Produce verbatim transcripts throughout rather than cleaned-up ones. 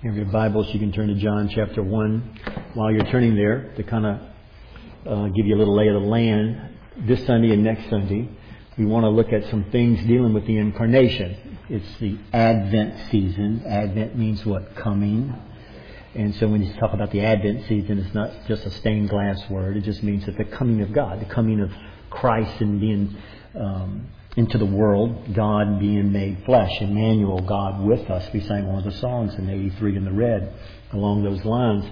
you have your Bibles, you can turn to John chapter one. While you're turning there, to kind of uh, give you a little lay of the land, this Sunday and next Sunday, we want to look at some things dealing with the incarnation. It's the Advent season. Advent means what? Coming. And so when you talk about the Advent season, it's not just a stained glass word. It just means that the coming of God, the coming of Christ and being um, into the world, God being made flesh, Emmanuel, God with us. We sang one of the songs in eighty-three in the red along those lines.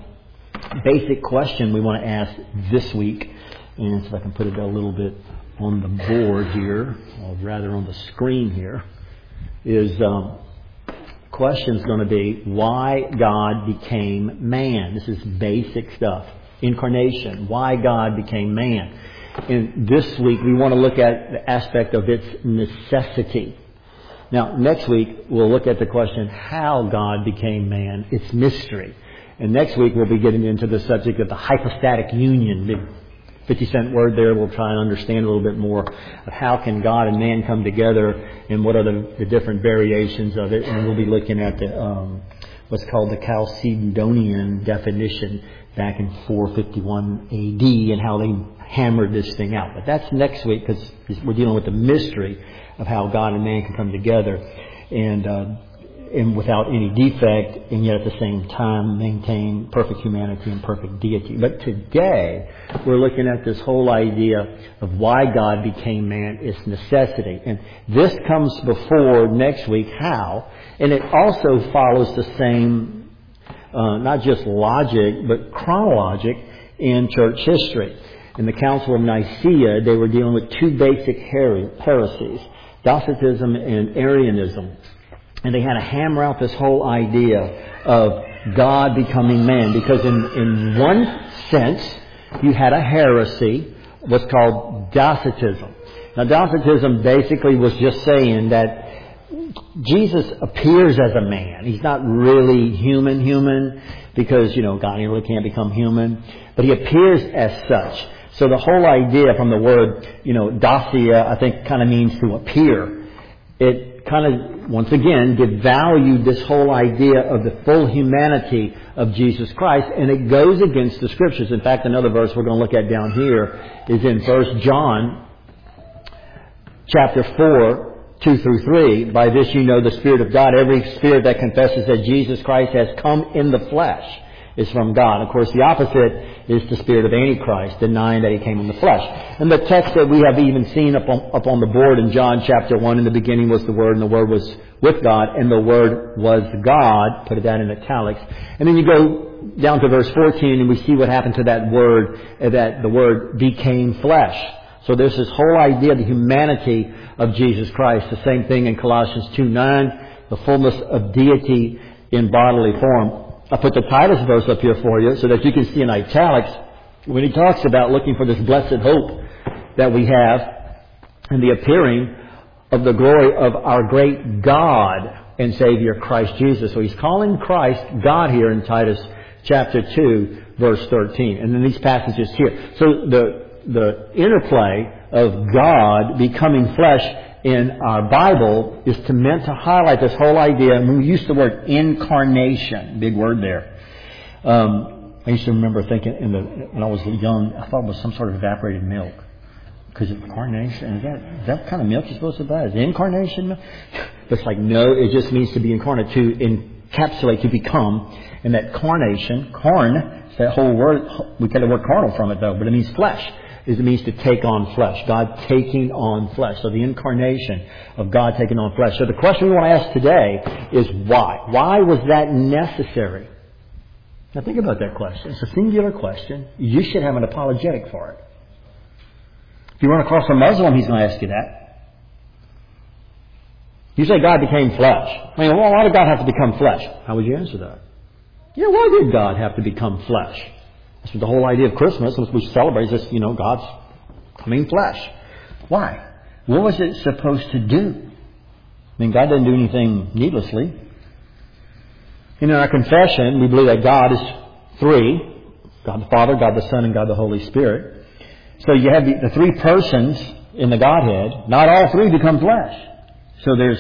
Basic question we want to ask this week, and if I can put it a little bit on the board here, or rather on the screen here, is um, question is going to be why God became man. This is basic stuff. Incarnation. Why God became man. And this week we want to look at the aspect of its necessity. Now, next week we'll look at the question how God became man, its mystery. And next week we'll be getting into the subject of the hypostatic union. Big fifty cent word there. We'll try and understand a little bit more of how can God and man come together and what are the, the different variations of it. And we'll be looking at the um, what's called the Chalcedonian definition back in four fifty-one A D and how they hammered this thing out. But that's next week because we're dealing with the mystery of how God and man can come together and uh, and without any defect, and yet at the same time maintain perfect humanity and perfect deity. But today we're looking at this whole idea of why God became man, its necessity. And this comes before next week, how, and it also follows the same uh, not just logic but chronologic in church history. In the Council of Nicaea, they were dealing with two basic heresies, Docetism and Arianism. And they had to hammer out this whole idea of God becoming man. Because in, in one sense, you had a heresy, what's called Docetism. Now, Docetism basically was just saying that Jesus appears as a man. He's not really human, human, because, you know, God really can't become human. But He appears as such. So the whole idea from the word, you know, docia, I think kind of means to appear. It kind of, once again, devalued this whole idea of the full humanity of Jesus Christ, and it goes against the Scriptures. In fact, another verse we're going to look at down here is in First John chapter four, two through three. By this you know the Spirit of God. Every spirit that confesses that Jesus Christ has come in the flesh is from God. Of course, the opposite is the spirit of Antichrist, denying that He came in the flesh. And the text that we have even seen up on, up on the board in John chapter one, in the beginning was the Word, and the Word was with God, and the Word was God. Put that in italics. And then you go down to verse fourteen, and we see what happened to that Word, that the Word became flesh. So there's this whole idea of the humanity of Jesus Christ. The same thing in Colossians two nine, the fullness of deity in bodily form. I put the Titus verse up here for you so that you can see in italics when he talks about looking for this blessed hope that we have and the appearing of the glory of our great God and Savior Christ Jesus. So he's calling Christ God here in Titus chapter two verse thirteen. And then these passages here. So the, the interplay of God becoming flesh in our Bible is to meant to highlight this whole idea. And we use the word incarnation, big word there. Um, I used to remember thinking in the, when I was young, I thought it was some sort of evaporated milk. Because incarnation, is that, is that kind of milk you're supposed to buy? Is it incarnation milk? But it's like, no, it just means to be incarnate, to encapsulate, to become. And that carnation, carn, that whole word, we get the word carnal from it though, but it means flesh. Is it means to take on flesh. God taking on flesh. So the incarnation of God taking on flesh. So the question we want to ask today is why? Why was that necessary? Now think about that question. It's a singular question. You should have an apologetic for it. If you run across a Muslim, he's going to ask you that. You say God became flesh. I mean, well, why did God have to become flesh? How would you answer that? Yeah, why did God have to become flesh? That's what the whole idea of Christmas, which we celebrate, is, you know, God's coming flesh. Why? What was it supposed to do? I mean, God didn't do anything needlessly. And in our confession, we believe that God is three. God the Father, God the Son, and God the Holy Spirit. So you have the, the three persons in the Godhead. Not all three become flesh. So there's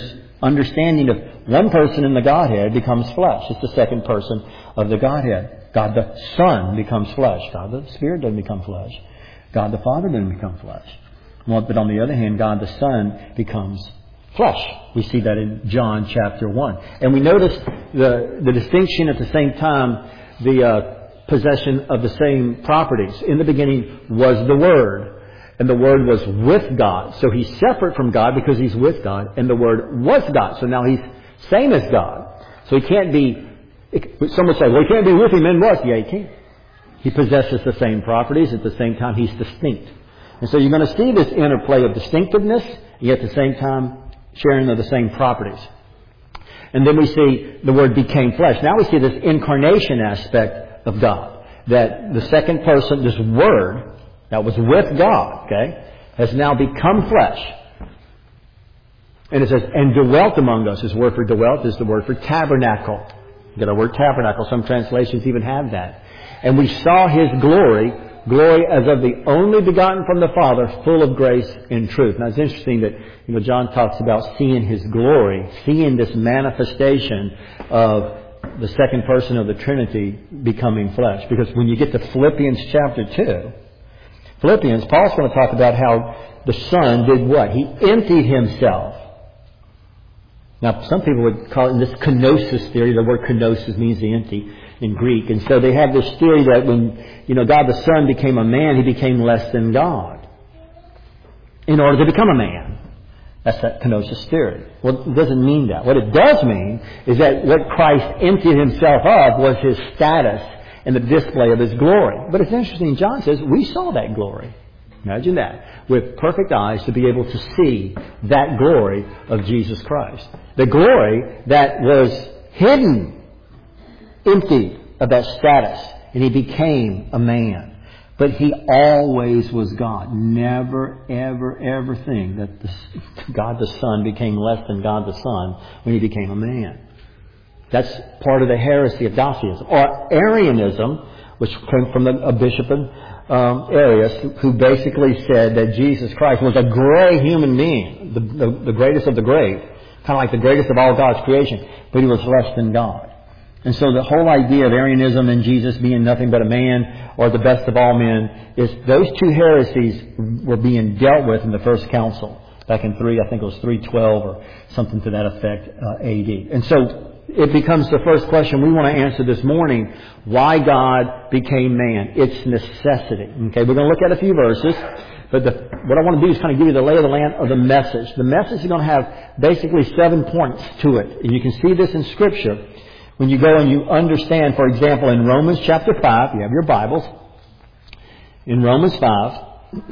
understanding of one person in the Godhead becomes flesh. It's the second person of the Godhead. God the Son becomes flesh. God the Spirit doesn't become flesh. God the Father doesn't become flesh. Well, but on the other hand, God the Son becomes flesh. We see that in John chapter one. And we notice the, the distinction at the same time, the uh, possession of the same properties. In the beginning was the Word. And the Word was with God. So He's separate from God because He's with God. And the Word was God. So now He's same as God. So He can't be... Someone say, well, He can't be with Him and what? Yeah, He can. He possesses the same properties. At the same time, He's distinct. And so you're going to see this interplay of distinctiveness, yet at the same time sharing of the same properties. And then we see the Word became flesh. Now we see this incarnation aspect of God. That the second person, this Word that was with God, okay, has now become flesh. And it says, and dwelt among us. This word for dwelt is the word for tabernacle. You got a word tabernacle. Some translations even have that. And we saw His glory, glory as of the only begotten from the Father, full of grace and truth. Now it's interesting that, you know, John talks about seeing His glory, seeing this manifestation of the second person of the Trinity becoming flesh. Because when you get to Philippians chapter two, Philippians, Paul's going to talk about how the Son did what? He emptied Himself. Now, some people would call it this kenosis theory. The word kenosis means the empty in Greek. And so they have this theory that when, you know, God the Son became a man, He became less than God in order to become a man. That's that kenosis theory. Well, it doesn't mean that. What it does mean is that what Christ emptied Himself of was His status and the display of His glory. But it's interesting, John says, we saw that glory. Imagine that. With perfect eyes to be able to see that glory of Jesus Christ. The glory that was hidden, emptied of that status. And He became a man. But He always was God. Never, ever, ever think that the, God the Son became less than God the Son when He became a man. That's part of the heresy of Doceism. Or Arianism, which came from the, a bishop in um, Arius, who basically said that Jesus Christ was a gray human being, the, the, the greatest of the great, kind of like the greatest of all God's creation, but He was less than God. And so the whole idea of Arianism and Jesus being nothing but a man or the best of all men is those two heresies were being dealt with in the first council back in three, I think it was three twelve or something to that effect, uh, A D. And so it becomes the first question we want to answer this morning: why God became man? It's necessity. Okay, we're going to look at a few verses, but the, what I want to do is kind of give you the lay of the land of the message. The message is going to have basically seven points to it, and you can see this in Scripture. When you go and you understand, for example, in Romans chapter five, you have your Bibles. In Romans five,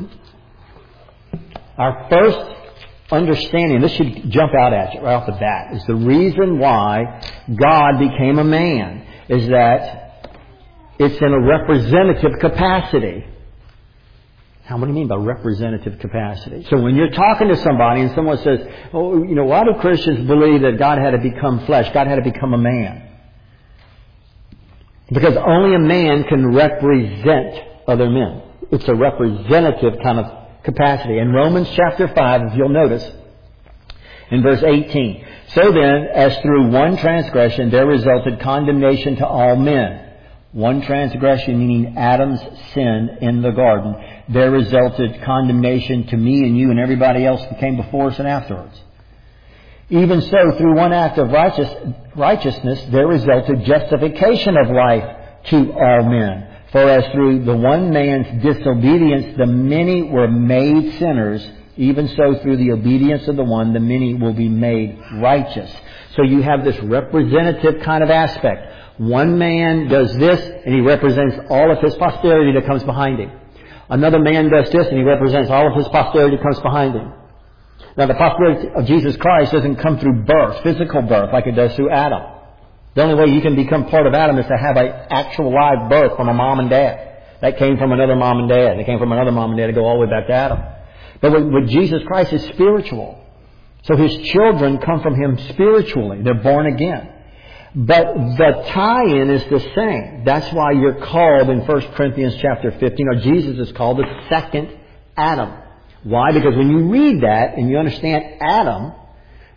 our first understanding, this should jump out at you right off the bat, is the reason why God became a man is that it's in a representative capacity. Now, what do you mean by representative capacity? So when you're talking to somebody and someone says, oh, you know, why do Christians believe that God had to become flesh? God had to become a man. Because only a man can represent other men. It's a representative kind of capacity. In Romans chapter five, if you'll notice, in verse eighteen, so then, as through one transgression there resulted condemnation to all men. One transgression, meaning Adam's sin in the garden, there resulted condemnation to me and you and everybody else that came before us and afterwards. Even so, through one act of righteous, righteousness, there resulted justification of life to all men. For as through the one man's disobedience the many were made sinners, even so through the obedience of the one, the many will be made righteous. So you have this representative kind of aspect. One man does this, and he represents all of his posterity that comes behind him. Another man does this, and he represents all of his posterity that comes behind him. Now, the posterity of Jesus Christ doesn't come through birth, physical birth, like it does through Adam. The only way you can become part of Adam is to have an actual live birth from a mom and dad. That came from another mom and dad. They came from another mom and dad to go all the way back to Adam. But with, with Jesus Christ, it's spiritual. So His children come from Him spiritually. They're born again. But the tie-in is the same. That's why you're called in First Corinthians chapter fifteen, or Jesus is called the second Adam. Why? Because when you read that and you understand Adam,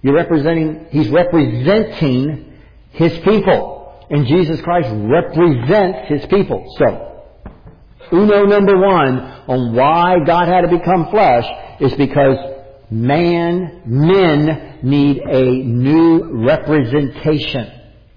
You're representing, He's representing His people. And Jesus Christ represents His people. So, uno number one on why God had to become flesh is because man, men need a new representation.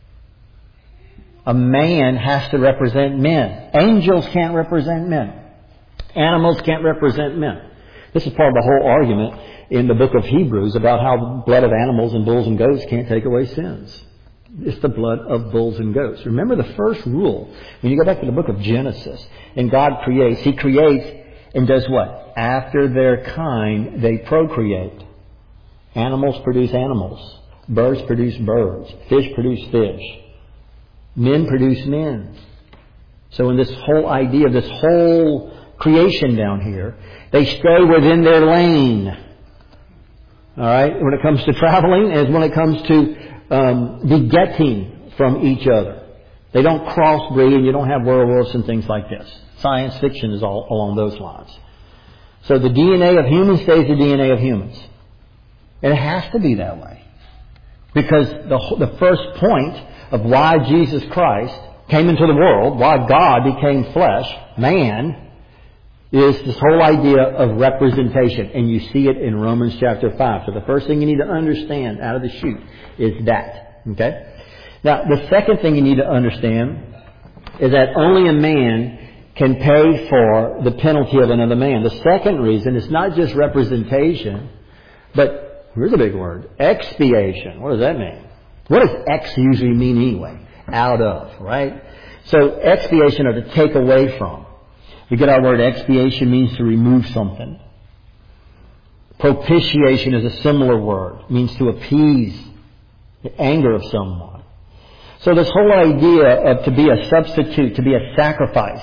A man has to represent men. Angels can't represent men. Animals can't represent men. This is part of the whole argument in the book of Hebrews about how the blood of animals and bulls and goats can't take away sins. It's the blood of bulls and goats. Remember the first rule. When you go back to the book of Genesis, and God creates, He creates and does what? After their kind, they procreate. Animals produce animals. Birds produce birds. Fish produce fish. Men produce men. So in this whole idea of this whole creation down here, they stay within their lane. All right? When it comes to traveling, as when it comes to um, begetting from each other. They don't crossbreed, and you don't have werewolves and things like this. Science fiction is all along those lines. So the D N A of humans stays the D N A of humans. And it has to be that way. Because the, the first point of why Jesus Christ came into the world, why God became flesh, man, is this whole idea of representation. And you see it in Romans chapter five. So the first thing you need to understand out of the chute is that. Okay? Now, the second thing you need to understand is that only a man can pay for the penalty of another man. The second reason is not just representation, but here's a big word, expiation. What does that mean? What does ex usually mean anyway? Out of, right? So expiation, or to take away from. We get our word expiation means to remove something. Propitiation is a similar word. It means to appease the anger of someone. So this whole idea of to be a substitute, to be a sacrifice.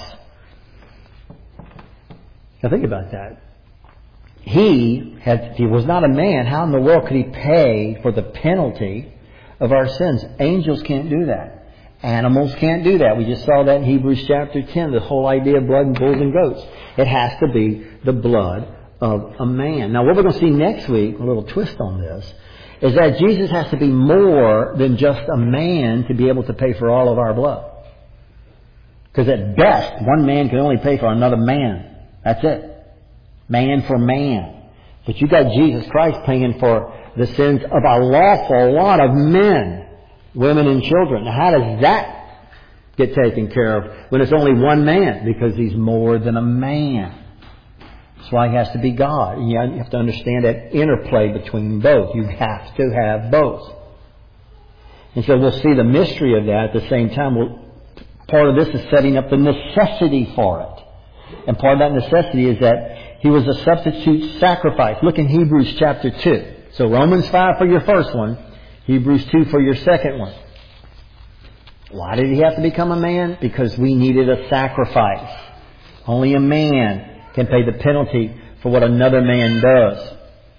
Now think about that. He had, if he was not a man, how in the world could he pay for the penalty of our sins? Angels can't do that. Animals can't do that. We just saw that in Hebrews chapter ten, the whole idea of blood and bulls and goats. It has to be the blood of a man. Now what we're going to see next week, a little twist on this, is that Jesus has to be more than just a man to be able to pay for all of our blood. Because at best, one man can only pay for another man. That's it. Man for man. But you got Jesus Christ paying for the sins of a lawful lot of men, women and children. Now how does that get taken care of when it's only one man? Because He's more than a man. That's why He has to be God. And you have to understand that interplay between both. You have to have both. And so we'll see the mystery of that at the same time. We'll, part of this is setting up the necessity for it. And part of that necessity is that He was a substitute sacrifice. Look in Hebrews chapter two. So Romans five for your first one. Hebrews two for your second one. Why did He have to become a man? Because we needed a sacrifice. Only a man can pay the penalty for what another man does.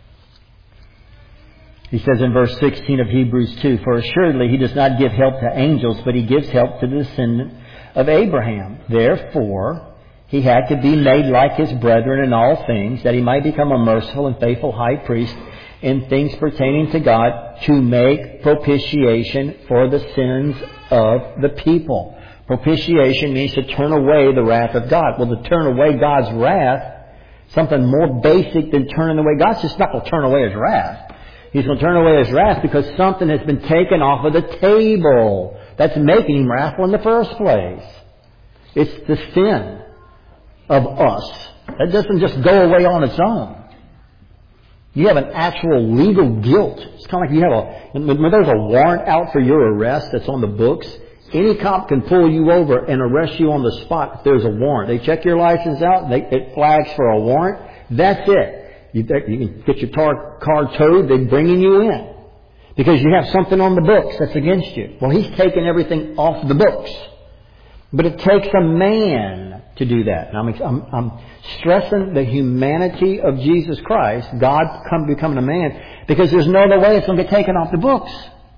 He says in verse sixteen of Hebrews two, "For assuredly He does not give help to angels, but He gives help to the descendant of Abraham. Therefore He had to be made like His brethren in all things, that He might become a merciful and faithful high priest in things pertaining to God, to make propitiation for the sins of the people." Propitiation means to turn away the wrath of God. Well, to turn away God's wrath, something more basic than turning away. God's just not going to turn away His wrath. He's going to turn away His wrath because something has been taken off of the table that's making Him wrathful in the first place. It's the sin of us. That doesn't just go away on its own. You have an actual legal guilt. It's kind of like you have a, when there's a warrant out for your arrest that's on the books, any cop can pull you over and arrest you on the spot if there's a warrant. They check your license out, they, it flags for a warrant. That's it. You, you can get your tar, car towed, they're bringing you in. Because you have something on the books that's against you. Well, He's taken everything off the books. But it takes a man to do that. Now, I'm, I'm, I'm stressing the humanity of Jesus Christ, God come, becoming a man, because there's no other way it's going to get taken off the books.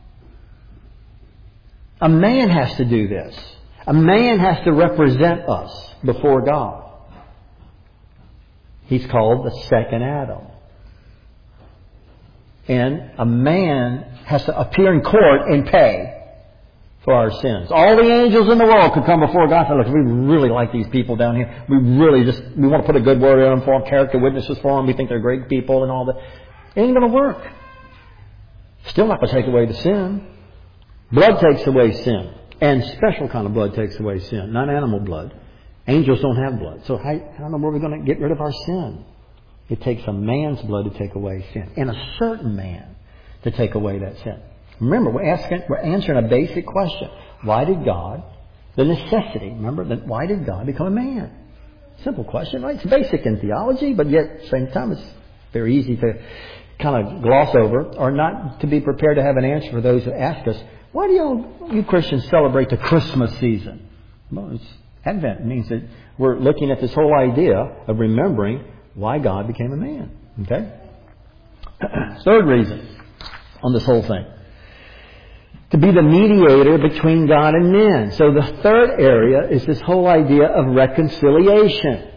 A man has to do this. A man has to represent us before God. He's called the second Adam. And a man has to appear in court and pay for our sins. All the angels in the world could come before God and say, look, we really like these people down here. We really just, we want to put a good word in them for them, character witnesses for them. We think they're great people and all that. It ain't going to work. Still not going to take away the sin. Blood takes away sin. And special kind of blood takes away sin, not animal blood. Angels don't have blood. So how, how in the world are we going to get rid of our sin? It takes a man's blood to take away sin. And a certain man to take away that sin. Remember, we're asking, we're answering a basic question. Why did God, the necessity, remember, that why did God become a man? Simple question, right? It's basic in theology, but yet at the same time it's very easy to kind of gloss over or not to be prepared to have an answer for those who ask us, why do you, you Christians celebrate the Christmas season? Well, it's Advent. It means that we're looking at this whole idea of remembering why God became a man. Okay? Third reason on this whole thing. To be the mediator between God and men. So the third area is this whole idea of reconciliation.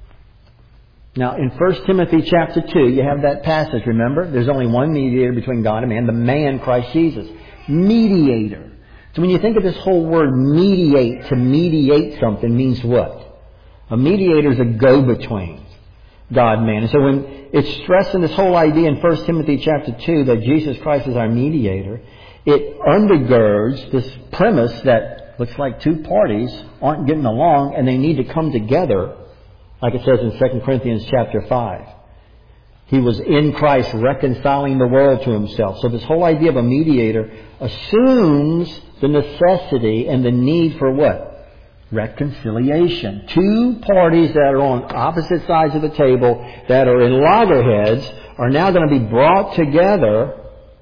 Now in First Timothy chapter two, you have that passage, remember? There's only one mediator between God and man, the man Christ Jesus. Mediator. So when you think of this whole word mediate, to mediate something means what? A mediator is a go-between. God, man. And so when it's stressing this whole idea in First Timothy chapter two that Jesus Christ is our mediator, it undergirds this premise that looks like two parties aren't getting along and they need to come together, like it says in Second Corinthians chapter five. He was in Christ reconciling the world to himself. So this whole idea of a mediator assumes the necessity and the need for what? Reconciliation. Two parties that are on opposite sides of the table, that are in loggerheads, are now going to be brought together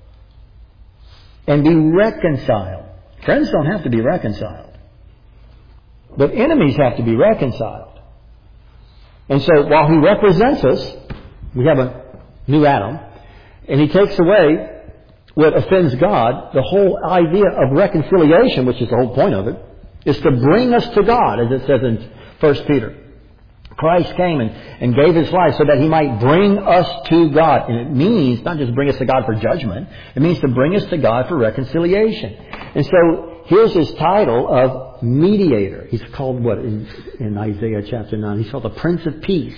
and be reconciled. Friends don't have to be reconciled, but enemies have to be reconciled. And so while He represents us, we have a new Adam, and He takes away what offends God. The whole idea of reconciliation, which is the whole point of it, is to bring us to God, as it says in First Peter. Christ came and, and gave His life so that He might bring us to God. And it means not just bring us to God for judgment. It means to bring us to God for reconciliation. And so here's His title of mediator. He's called what in, in Isaiah chapter nine? He's called the Prince of Peace.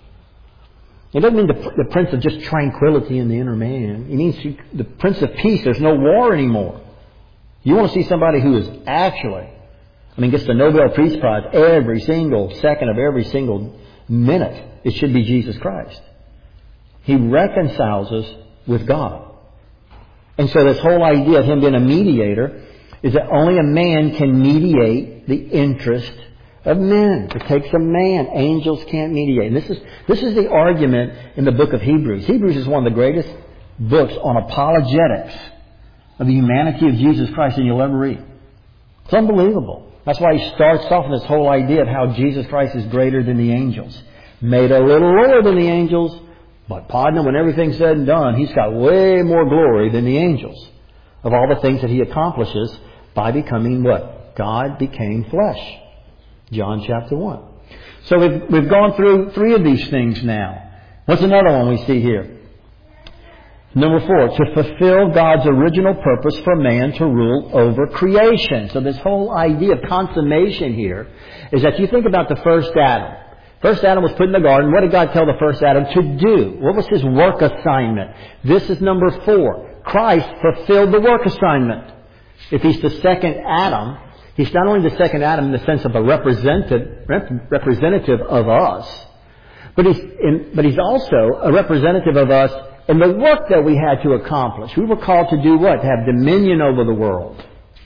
It doesn't mean the, the Prince of just tranquility in the inner man. It means you, the Prince of Peace. There's no war anymore. You want to see somebody who is actually, I mean, gets the Nobel Peace Prize every single second of every single minute. It should be Jesus Christ. He reconciles us with God. And so this whole idea of Him being a mediator is that only a man can mediate the interest of men. It takes a man. Angels can't mediate. And this is, this is the argument in the book of Hebrews. Hebrews is one of the greatest books on apologetics of the humanity of Jesus Christ that you'll ever read. It's unbelievable. That's why he starts off with this whole idea of how Jesus Christ is greater than the angels. Made a little lower than the angels, but pardon, when everything's said and done, He's got way more glory than the angels of all the things that He accomplishes by becoming what? God became flesh. John chapter one. So we've, we've gone through three of these things now. What's another one we see here? Number four, to fulfill God's original purpose for man to rule over creation. So this whole idea of consummation here is that you think about the first Adam. First Adam was put in the garden. What did God tell the first Adam to do? What was his work assignment? This is number four. Christ fulfilled the work assignment. If He's the second Adam, He's not only the second Adam in the sense of a representative, representative of us, but he's, in, but he's also a representative of us in the work that we had to accomplish. We were called to do what? To have dominion over the world.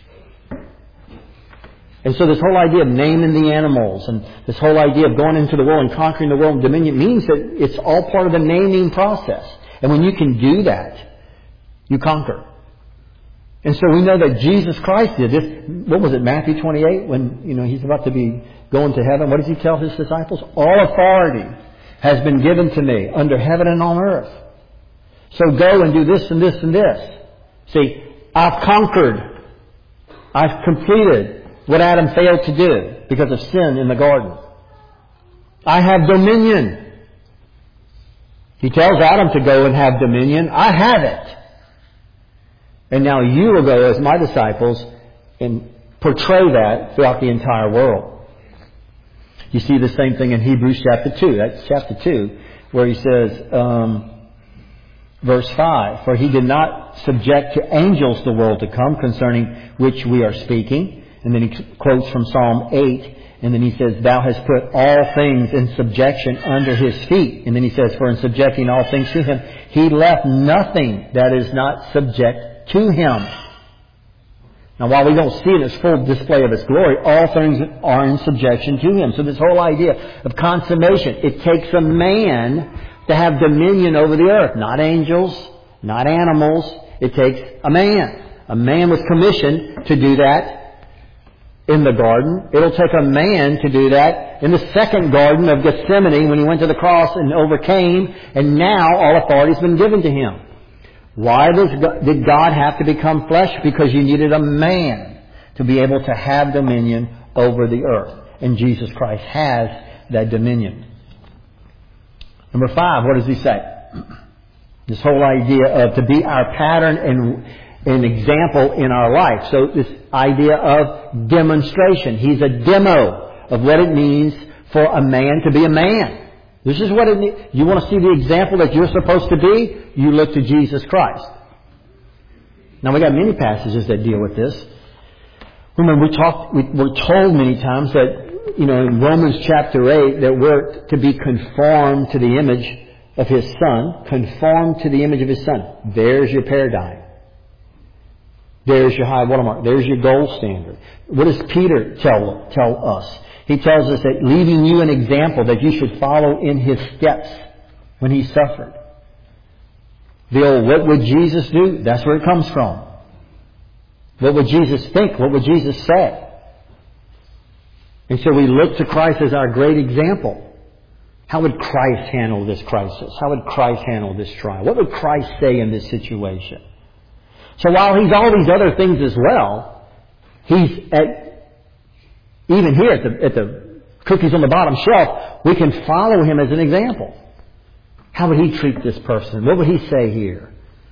And so this whole idea of naming the animals and this whole idea of going into the world and conquering the world and dominion means that it's all part of the naming process. And when you can do that, you conquer. And so we know that Jesus Christ did this. What was it, Matthew twenty-eight? When, you know, He's about to be going to heaven. What does He tell His disciples? All authority has been given to me under heaven and on earth. So go and do this and this and this. See, I've conquered. I've completed what Adam failed to do because of sin in the garden. I have dominion. He tells Adam to go and have dominion. I have it. And now you will go as my disciples and portray that throughout the entire world. You see the same thing in Hebrews chapter two. That's chapter two, where he says, um, verse five, for he did not subject to angels the world to come, concerning which we are speaking. And then he quotes from Psalm eight, and then he says, thou hast put all things in subjection under his feet. And then he says, for in subjecting all things to him, he left nothing that is not subject to him. Now, while we don't see it as full display of His glory, all things are in subjection to Him. So this whole idea of consummation, it takes a man to have dominion over the earth. Not angels, not animals. It takes a man. A man was commissioned to do that in the garden. It'll take a man to do that in the second garden of Gethsemane when He went to the cross and overcame. And now all authority has been given to Him. Why does God, did God have to become flesh? Because you needed a man to be able to have dominion over the earth. And Jesus Christ has that dominion. Number five, what does He say? This whole idea of to be our pattern and an example in our life. So this idea of demonstration. He's a demo of what it means for a man to be a man. This is what it means. You want to see the example that you're supposed to be? You look to Jesus Christ. Now, we got many passages that deal with this. Remember, we talked, we, we're told many times that, you know, in Romans chapter eight, that we're to be conformed to the image of His Son. Conformed to the image of His Son. There's your paradigm. There's your high watermark. There's your gold standard. What does Peter tell, tell us? He tells us that leaving you an example that you should follow in His steps when He suffered. The old, what would Jesus do? That's where it comes from. What would Jesus think? What would Jesus say? And so we look to Christ as our great example. How would Christ handle this crisis? How would Christ handle this trial? What would Christ say in this situation? So while He's all these other things as well, He's at even here at the, at the cookies on the bottom shelf, we can follow Him as an example. How would He treat this person? What would He say here?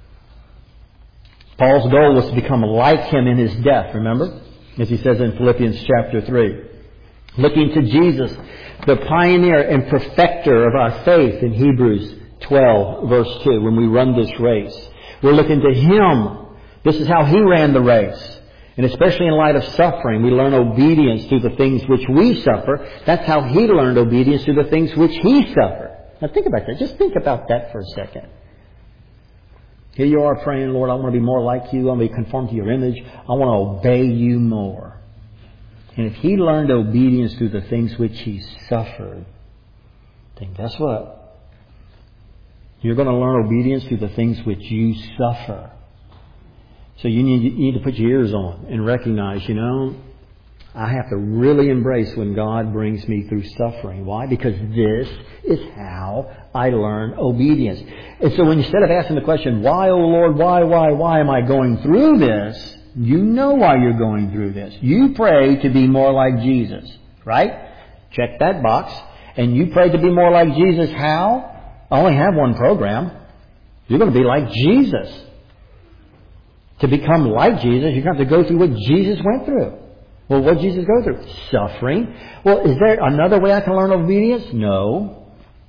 Paul's goal was to become like Him in His death, remember? As he says in Philippians chapter three. Looking to Jesus, the pioneer and perfecter of our faith in Hebrews twelve verse two, when we run this race. We're looking to Him. This is how He ran the race. And especially in light of suffering, we learn obedience to the things which we suffer. That's how He learned obedience to the things which He suffered. Now think about that. Just think about that for a second. Here you are praying, Lord, I want to be more like You. I want to be conformed to Your image. I want to obey You more. And if He learned obedience to the things which He suffered, then guess what? You're going to learn obedience to the things which you suffer. So you need, you need to put your ears on and recognize, you know, I have to really embrace when God brings me through suffering. Why? Because this is how I learn obedience. And so when instead of asking the question, why, oh Lord, why, why, why am I going through this? You know why you're going through this. You pray to be more like Jesus, right? Check that box. And you pray to be more like Jesus. How? I only have one program. You're going to be like Jesus. To become like Jesus, you have to go through what Jesus went through. Well, what did Jesus go through? Suffering. Well, is there another way I can learn obedience? No.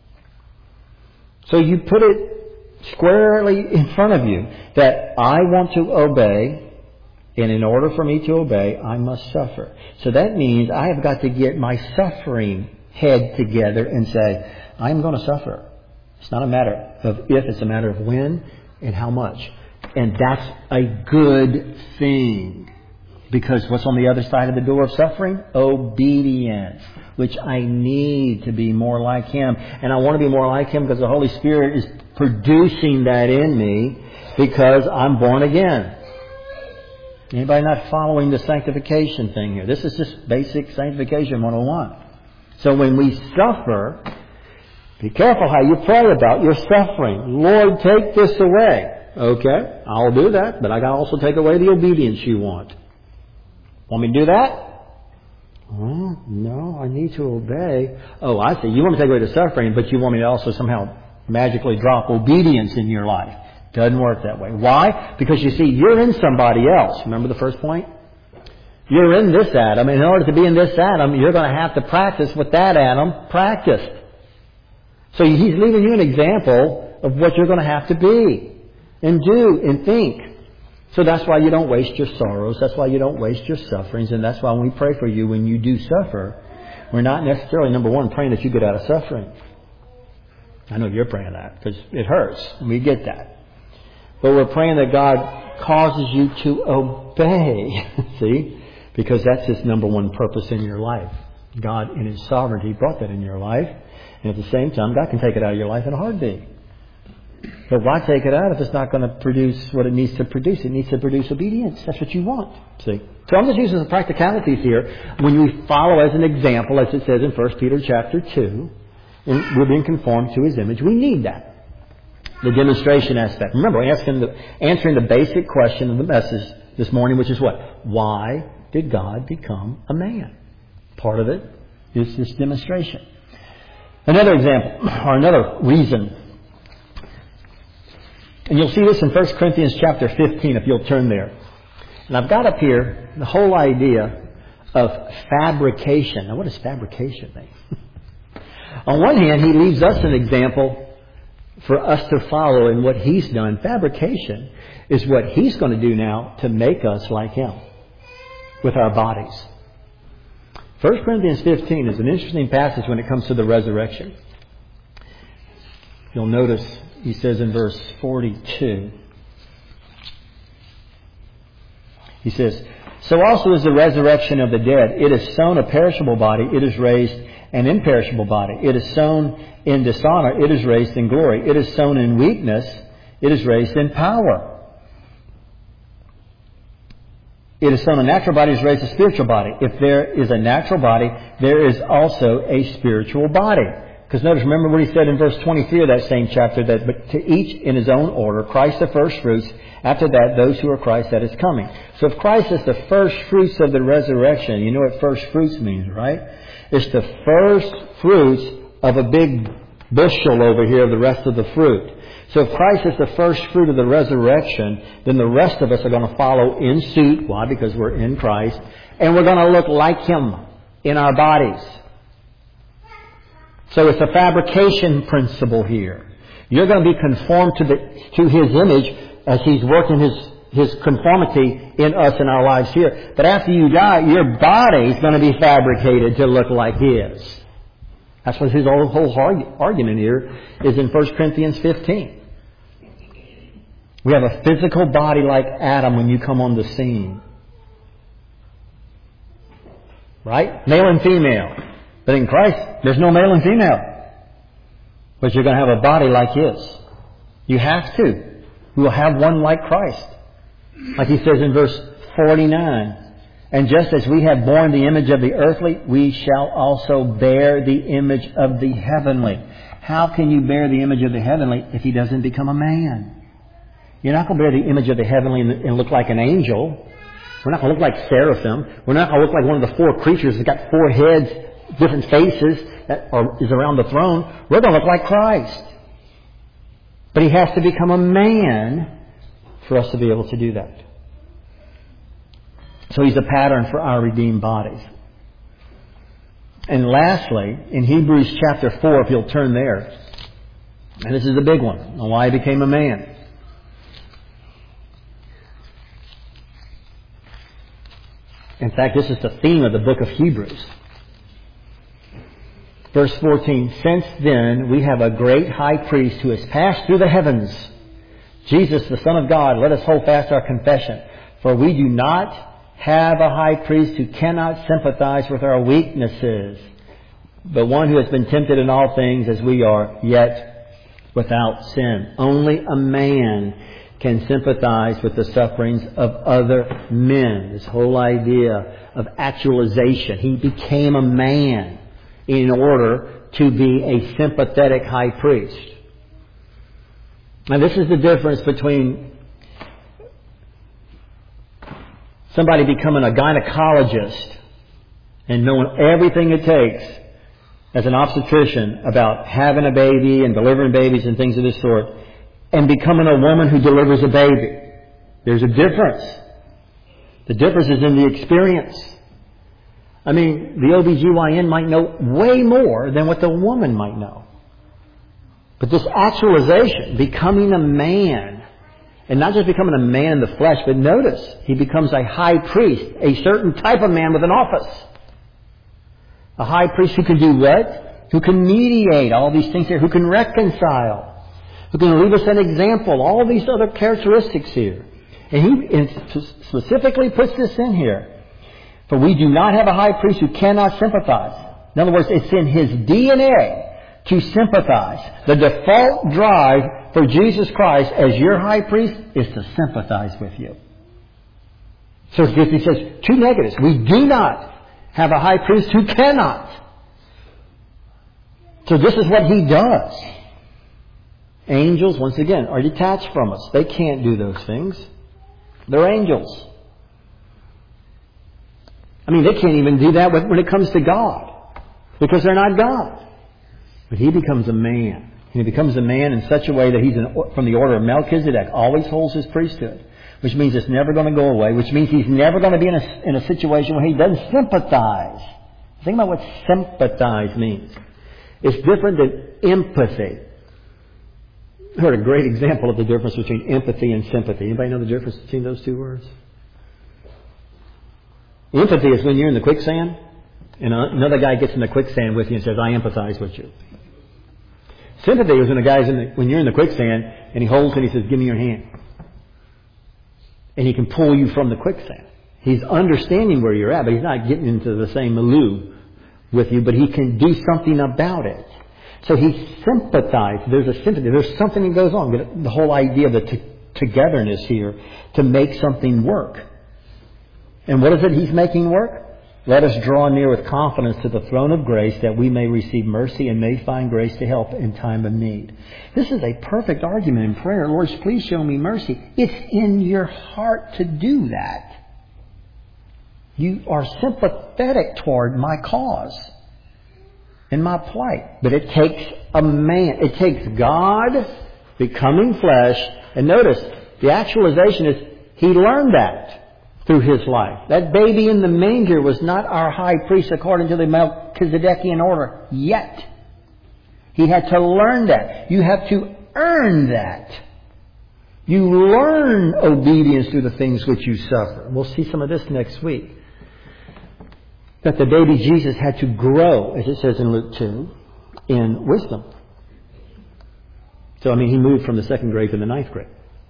So you put it squarely in front of you that I want to obey, and in order for me to obey, I must suffer. So that means I have got to get my suffering head together and say, I'm going to suffer. It's not a matter of if, it's a matter of when and how much. And that's a good thing. Because what's on the other side of the door of suffering? Obedience. Which I need to be more like Him. And I want to be more like Him because the Holy Spirit is producing that in me because I'm born again. Anybody not following the sanctification thing here? This is just basic sanctification one oh one. So when we suffer, be careful how you pray about your suffering. Lord, take this away. Okay, I'll do that, but I got to also take away the obedience You want. Want me to do that? Well, no, I need to obey. Oh, I see. You want me to take away the suffering, but you want me to also somehow magically drop obedience in your life. Doesn't work that way. Why? Because you see, you're in somebody else. Remember the first point? You're in this Adam. In order to be in this Adam, you're going to have to practice what that Adam practiced. So he's leaving you an example of what you're going to have to be and do and think. So that's why you don't waste your sorrows. That's why you don't waste your sufferings. And that's why when we pray for you, when you do suffer, we're not necessarily, number one, praying that you get out of suffering. I know you're praying that because it hurts. And we get that. But we're praying that God causes you to obey. See? Because that's His number one purpose in your life. God, in His sovereignty, brought that in your life. And at the same time, God can take it out of your life in a heartbeat. But why take it out if it's not going to produce what it needs to produce? It needs to produce obedience. That's what you want. See? So I'm just using some practicalities here. When we follow as an example, as it says in First Peter chapter two, and we're being conformed to His image, we need that. The demonstration aspect. Remember, asking the, answering the basic question of the message this morning, which is what? Why did God become a man? Part of it is this demonstration. Another example, or another reason. And you'll see this in First Corinthians chapter fifteen, if you'll turn there. And I've got up here the whole idea of fabrication. Now, what does fabrication mean? On one hand, he leaves us an example for us to follow in what He's done. Fabrication is what He's going to do now to make us like Him with our bodies. First Corinthians fifteen is an interesting passage when it comes to the resurrection. You'll notice he says in verse forty-two, he says, "So also is the resurrection of the dead. It is sown a perishable body, it is raised an imperishable body. It is sown in dishonor, it is raised in glory. It is sown in weakness, it is raised in power. It is sown a natural body, it is raised a spiritual body. If there is a natural body, there is also a spiritual body." Because notice, remember what he said in verse twenty-three of that same chapter, that but to each in his own order, Christ the first fruits, after that those who are Christ that is coming. So if Christ is the first fruits of the resurrection, you know what first fruits means, right? It's the first fruits of a big bushel over here of the rest of the fruit. So if Christ is the first fruit of the resurrection, then the rest of us are going to follow in suit. Why? Because we're in Christ. And we're going to look like Him in our bodies. So it's a fabrication principle here. You're going to be conformed to the to His image as He's working His, His conformity in us in our lives here. But after you die, your body is going to be fabricated to look like His. That's what his whole, whole argument here is in First Corinthians fifteen. We have a physical body like Adam when you come on the scene. Right? Male and female. But in Christ, there's no male and female. But you're going to have a body like His. You have to. You will have one like Christ. Like he says in verse forty-nine. "And just as we have borne the image of the earthly, we shall also bear the image of the heavenly." How can you bear the image of the heavenly if He doesn't become a man? You're not going to bear the image of the heavenly and look like an angel. We're not going to look like seraphim. We're not going to look like one of the four creatures that's got four heads, different faces, that are, is around the throne. We're going to look like Christ. But He has to become a man for us to be able to do that. So He's a pattern for our redeemed bodies. And lastly, in Hebrews chapter four, if you'll turn there, and this is the big one, on why He became a man. In fact, this is the theme of the book of Hebrews. Verse fourteen, "Since then we have a great high priest who has passed through the heavens, Jesus the Son of God, let us hold fast our confession. For we do not have a high priest who cannot sympathize with our weaknesses, but one who has been tempted in all things as we are, yet without sin." Only a man can sympathize with the sufferings of other men. This whole idea of actualization. He became a man in order to be a sympathetic high priest. Now this is the difference between somebody becoming a gynecologist and knowing everything it takes as an obstetrician about having a baby and delivering babies and things of this sort, and becoming a woman who delivers a baby. There's a difference. The difference is in the experience. I mean, the O B G Y N might know way more than what the woman might know. But this actualization, becoming a man, and not just becoming a man in the flesh, but notice, he becomes a high priest, a certain type of man with an office. A high priest who can do what? Who can mediate all these things here, who can reconcile, who can leave us an example, all these other characteristics here. And he specifically puts this in here. For we do not have a high priest who cannot sympathize. In other words, it's in his D N A to sympathize. The default drive for Jesus Christ as your high priest is to sympathize with you. So he says two negatives. We do not have a high priest who cannot. So this is what he does. Angels, once again, are detached from us. They can't do those things. They're angels. I mean, they can't even do that when it comes to God, because they're not God. But he becomes a man. And he becomes a man in such a way that he's in, from the order of Melchizedek, always holds his priesthood, which means it's never going to go away, which means he's never going to be in a, in a situation where he doesn't sympathize. Think about what sympathize means. It's different than empathy. I heard a great example of the difference between empathy and sympathy. Anybody know the difference between those two words? Empathy is when you're in the quicksand and another guy gets in the quicksand with you and says, I empathize with you. Sympathy is when a guy's in the, when you're in the quicksand and he holds and he says, give me your hand. And he can pull you from the quicksand. He's understanding where you're at, but he's not getting into the same milieu with you, but he can do something about it. So he sympathizes. There's a sympathy. There's something that goes on. The whole idea of the t- togetherness here to make something work. And what is it he's making work? Let us draw near with confidence to the throne of grace that we may receive mercy and may find grace to help in time of need. This is a perfect argument in prayer. Lord, please show me mercy. It's in your heart to do that. You are sympathetic toward my cause and my plight. But it takes a man. It takes God becoming flesh. And notice, the actualization is he learned that through his life. That baby in the manger was not our high priest according to the Melchizedekian order yet. He had to learn that. You have to earn that. You learn obedience through the things which you suffer. We'll see some of this next week. That the baby Jesus had to grow, as it says in Luke two, in wisdom. So, I mean, he moved from the second grade to the ninth grade.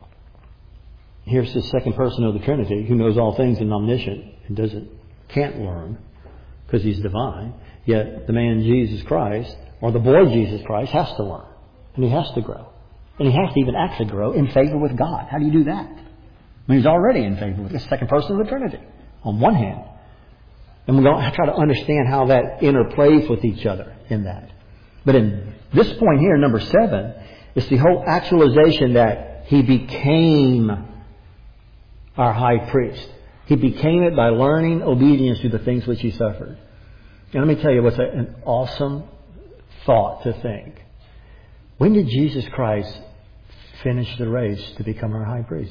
Here's the second person of the Trinity who knows all things and omniscient and doesn't, can't learn because he's divine. Yet the man Jesus Christ, or the boy Jesus Christ, has to learn. And he has to grow. And he has to even actually grow in favor with God. How do you do that? I mean, he's already in favor with the second person of the Trinity, on one hand. And we're going to try to understand how that interplays with each other in that. But in this point here, number seven, it's the whole actualization that he became our high priest. He became it by learning obedience to the things which he suffered. And let me tell you what's an awesome thought to think. When did Jesus Christ finish the race to become our high priest?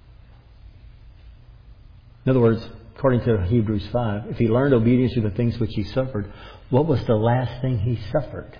In other words, according to Hebrews five, if he learned obedience to the things which he suffered, what was the last thing he suffered?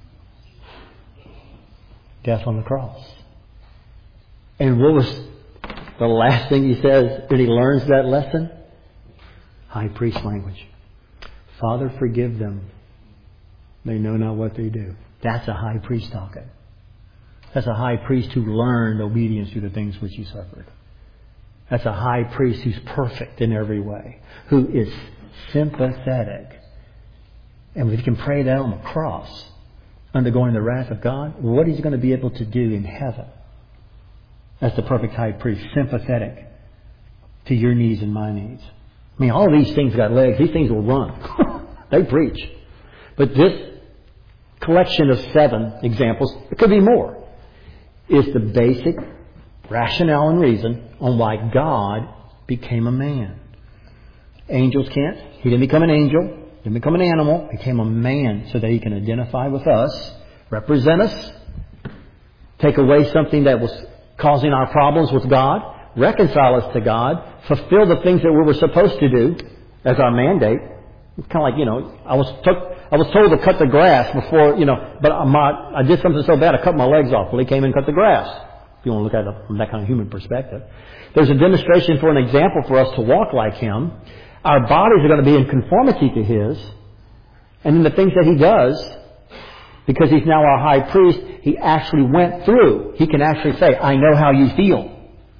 Death on the cross. And what was the last thing he says when he learns that lesson? High priest language. Father, forgive them. They know not what they do. That's a high priest talking. That's a high priest who learned obedience to the things which he suffered. That's a high priest who's perfect in every way, who is sympathetic. And if he can pray that on the cross, undergoing the wrath of God, what is he going to be able to do in heaven? That's the perfect high priest, sympathetic to your needs and my needs. I mean, all of these things got legs. These things will run. They preach. But this collection of seven examples, it could be more, is the basic rationale and reason on why God became a man. Angels can't. He didn't become an angel. didn't become an animal, became a man so that He can identify with us, represent us, take away something that was causing our problems with God, reconcile us to God, fulfill the things that we were supposed to do as our mandate. It's kind of like, you know, I was took, I was told to cut the grass before, you know, but I'm not, I did something so bad I cut my legs off. Well, He came and cut the grass. If you want to look at it from that kind of human perspective. There's a demonstration for an example for us to walk like Him. Our bodies are going to be in conformity to His. And then the things that He does, because He's now our high priest, He actually went through. He can actually say, I know how you feel.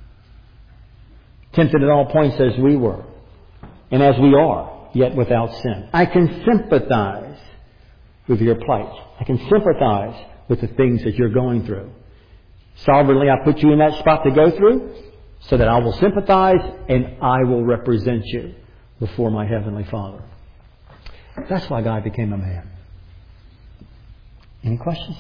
Tempted at all points as we were. And as we are, yet without sin. I can sympathize with your plight. I can sympathize with the things that you're going through. Sovereignly, I put you in that spot to go through so that I will sympathize and I will represent you before my Heavenly Father. That's why God became a man. Any questions?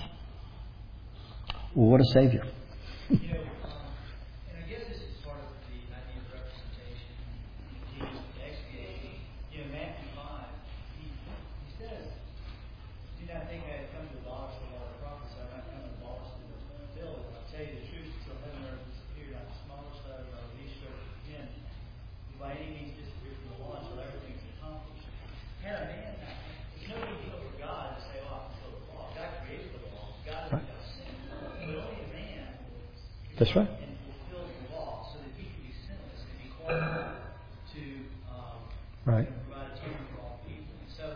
Well, what a Savior. You know, um, and I guess this is part of the idea of representation. Jesus expiating. You know, Matthew five, he, he says, do not think I have come to abolish the law of the prophets. I have not come to abolish them, but to fulfill it. I'll tell you the truth, until heaven and earth disappear, not the smallest letter nor the least stroke of pen will by any means disappear from the law until everything's accomplished. Had a man, it's no big deal for God to say, oh, I fulfill the law. God created the law. God is without sin. But only a man That's right. and fulfill the law so that he can be sinless and be qualified to um, Right. you know, provide atonement for all people. And so,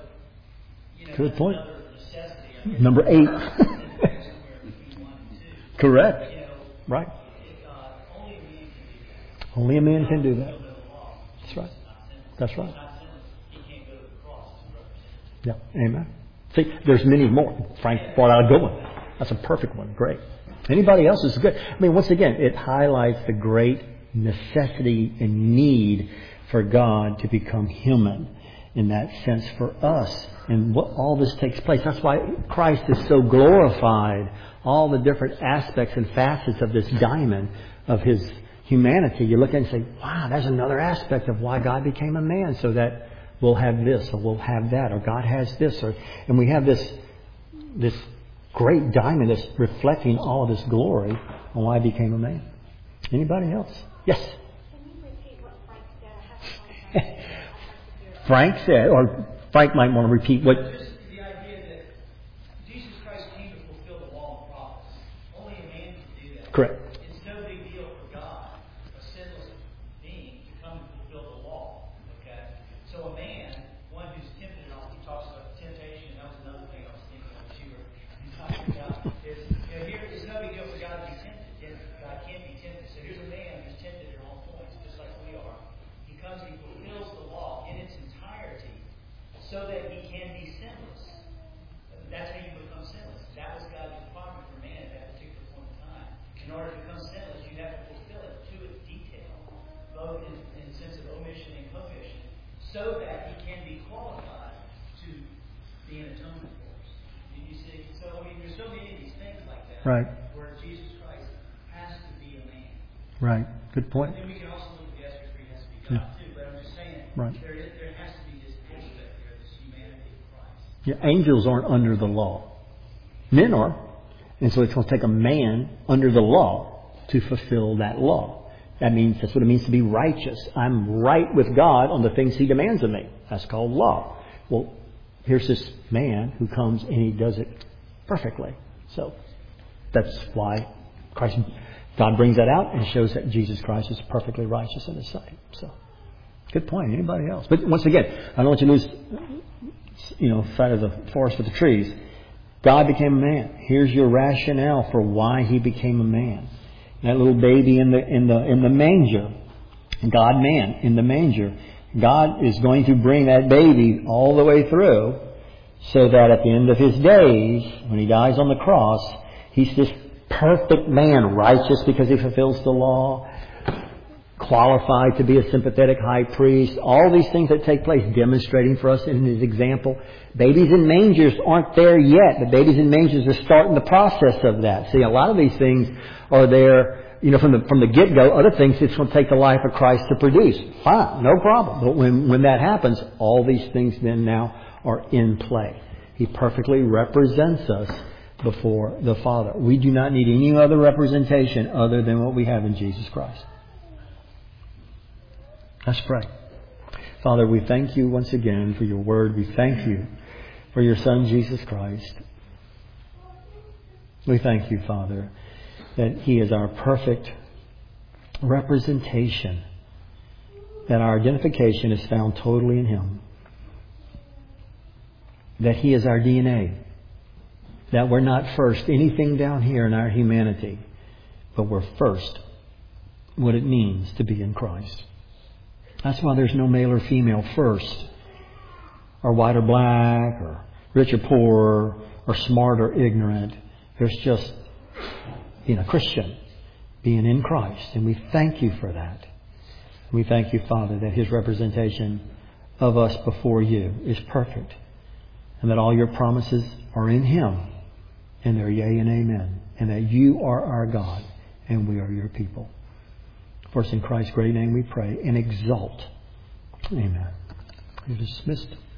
you know, Good that's point. another necessity. I guess, Number eight. somewhere between one and two. Correct. You know, Right. it, uh, only a man can do that. Only a man can do that. Fulfill the law. That's right. He's not sinless. That's If right. he's not sinless, he can't go to the cross as a representative. Yeah. Amen. See, there's many more. Frank brought out a good one. That's a perfect one. Great. Anybody else is good. I mean, once again, it highlights the great necessity and need for God to become human in that sense for us. And what all this takes place. That's why Christ is so glorified. All the different aspects and facets of this diamond of His humanity. You look at it and say, wow, there's another aspect of why God became a man, so that we'll have this or we'll have that, or God has this, or and we have this this great diamond that's reflecting all of this glory on why He became a man. Anybody else? Yes. Can you repeat what Frank said? I have to Frank said, or Frank might want to repeat what. Just the idea that Jesus Christ came to fulfill the law and prophets. Only a man can do that. Correct. It's no big deal for God, a sinless being, to come and fulfill the law. Okay? So a man, one who's tempted, and he talks about temptation, and that was another thing I was thinking of that you were talking about, is, you know, here it's no big deal for God to be tempted. God can't be tempted. So here's a man who's tempted at all points, just like we are. He comes and he fulfills the law in its entirety so that he can be sinless. That's how you become sinless. That was God's requirement for man at that particular point in time. In order to become sinless, you have to fulfill it to its detail, both in, in the sense of omission and commission, so that he can be qualified to be an atonement for us. You, you see? So, I mean, there's so many of these things like that, Right. where Jesus Christ has to be a man. Right. Good point. And we can also look at the aspect where he has to be God, Yeah. too. But I'm just saying, Right. there, is, there has to be this aspect there, this humanity of Christ. Yeah, angels aren't under the law. Men are. And so it's going to take a man under the law to fulfill that law. That means, that's what it means to be righteous. I'm right with God on the things He demands of me. That's called law. Well, here's this man who comes and he does it perfectly. So that's why Christ, God brings that out and shows that Jesus Christ is perfectly righteous in His sight. So, good point. Anybody else? But once again, I don't want you to lose, you know, sight of the forest with the trees. God became a man. Here's your rationale for why He became a man. That little baby in the in the in the manger, God man in the manger. God is going to bring that baby all the way through, so that at the end of His days, when He dies on the cross, He's this perfect man, righteous because He fulfills the law, qualified to be a sympathetic high priest. All these things that take place, demonstrating for us in His example. Babies in mangers aren't there yet. The babies in mangers are starting the process of that. See, a lot of these things are there, you know, from the from the get-go. Other things it's going to take the life of Christ to produce. Fine, no problem. But when, when that happens, all these things then now are in play. He perfectly represents us before the Father. We do not need any other representation other than what we have in Jesus Christ. Let's pray. Father, we thank you once again for your word. We thank you for your Son, Jesus Christ. We thank you, Father, that He is our perfect representation, that our identification is found totally in Him, that He is our D N A, that we're not first anything down here in our humanity, but we're first what it means to be in Christ. That's why there's no male or female first, or white or black, or rich or poor, or smart or ignorant. There's just being a Christian, being in Christ. And we thank you for that. We thank you, Father, that His representation of us before you is perfect, and that all your promises are in Him, and they're yea and amen, and that you are our God and we are your people. For it's in Christ's great name we pray and exalt. Amen. You're dismissed.